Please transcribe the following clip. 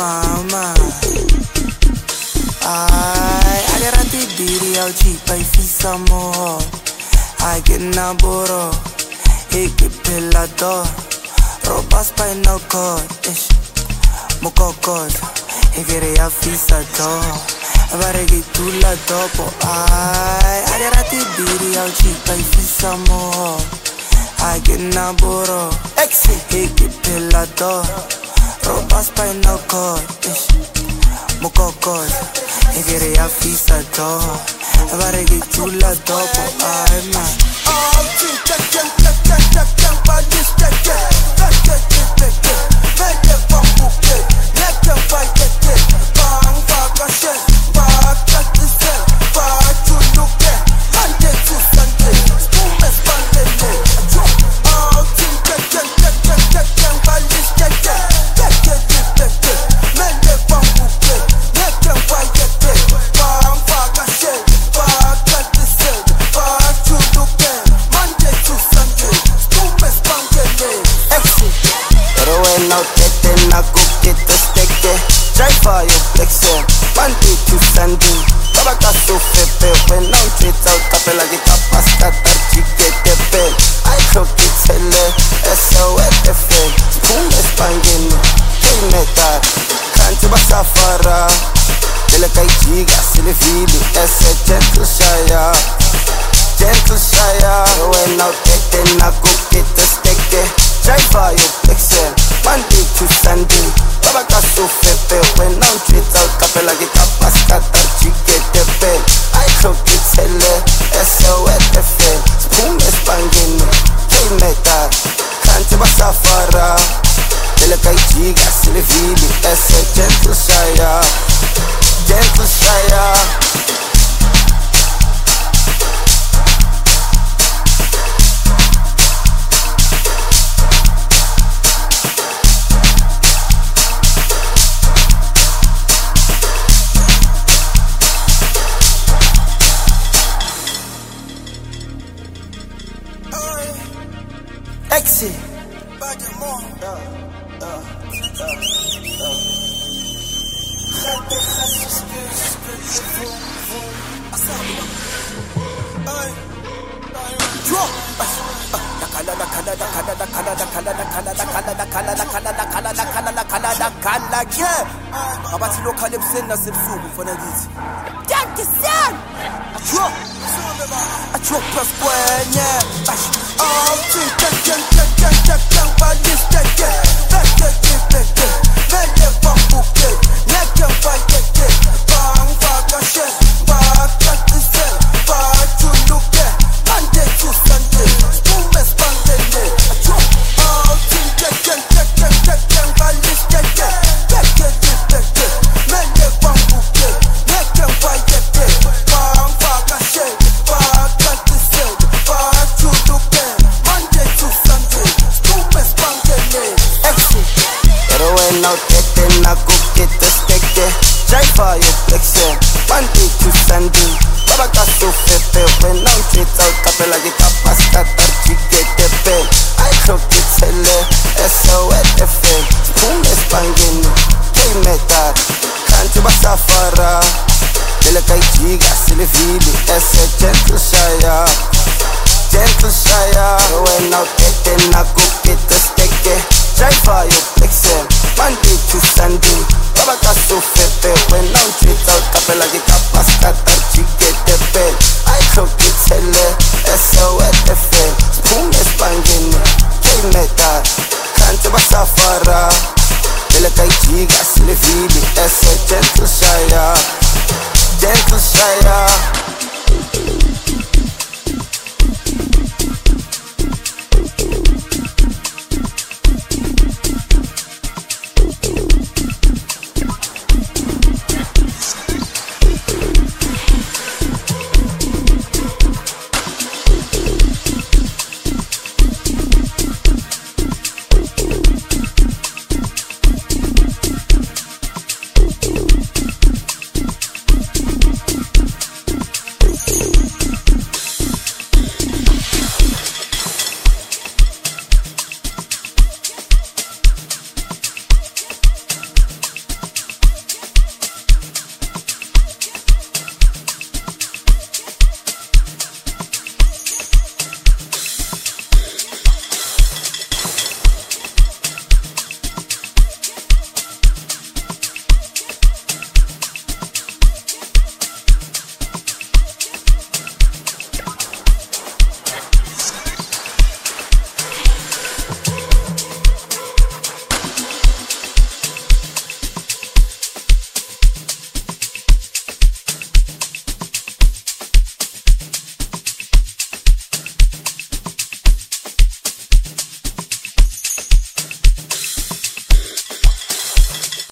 mama. I get a tibiri au chipa ifisa mo. I get naboro, hiki pelador. Roba spinal cord, ish. Mokokos, hikere ya fisa do. Varegi tula dopo. I get a tibiri au chipa ifisa mo. I get naboro, hiki pelador. Roba spinal cord, ish. Mokokos, hikere ya fisa do. Varegi tula dopo. I'm try for your flexing, Monday to Sunday. Baba kaso fepe, when I'm treat out capella get up past that chicken tepe. I cook it tele, SOFM, spoon is banging, hey meta, can't you safara? Dele kai giga, silivili, gentle shire. When I'm taking a cook it to stick it. Try for your flexing, Monday to Sunday. Baba kaso fepe, when I'm treat out capella get up past that chicken tepe. I cook it tele, SOFM, spoon is banging, hey meta, can't you safara? Dele kai giga, silivili, gentle shire. Exit. Abathi local ebuseni nasebusuku mfana kithi. Atro plus kwenye. Try for your flexing, Monday to Sunday. Baba kaso fepe, when I'm treat out capella get up past that chicken tepe. I cook it tele, SOFM, spoon is banging, hey meta, can't you safara? Dele kai giga, silivili, gentle shire. When I'm taking a cook it to stick it. Try for your flexing, Monday to Sunday. Baba kaso fepe, when I'm treat out capella get up past that chicken tepe. I cook it tele, SOFM, spoon is banging, hey meta, can't you safara? Dele kai giga, silivili, gentle shire.